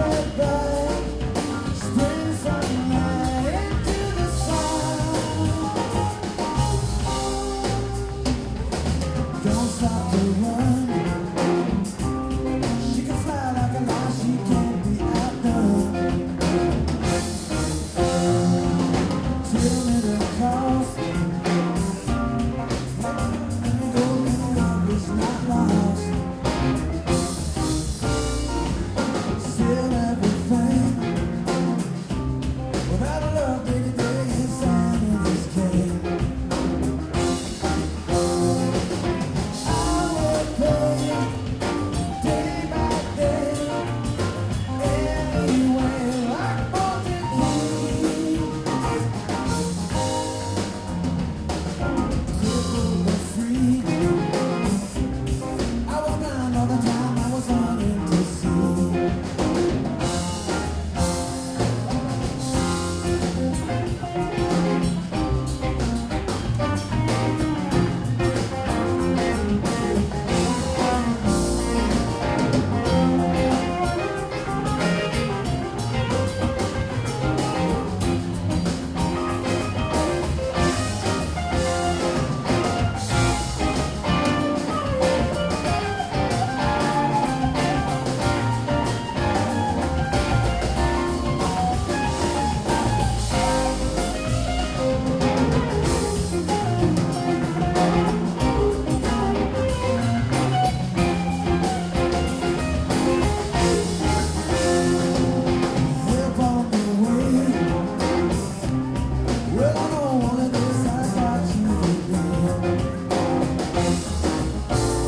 Don't stop to run. She can fly like a lie, she can't be outdone. Tell me the cost. Golden love is not lost. Still everything. Without a love, day to day is sand in this cave.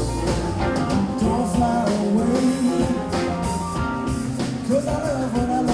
Cause I love what I love.